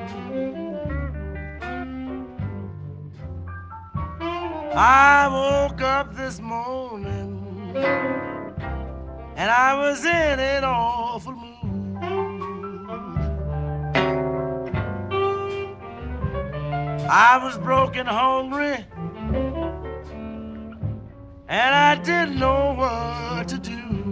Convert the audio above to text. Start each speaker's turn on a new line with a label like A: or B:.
A: I woke up this morning and I was in an awful mood. I was broken hungry and I didn't know what to do.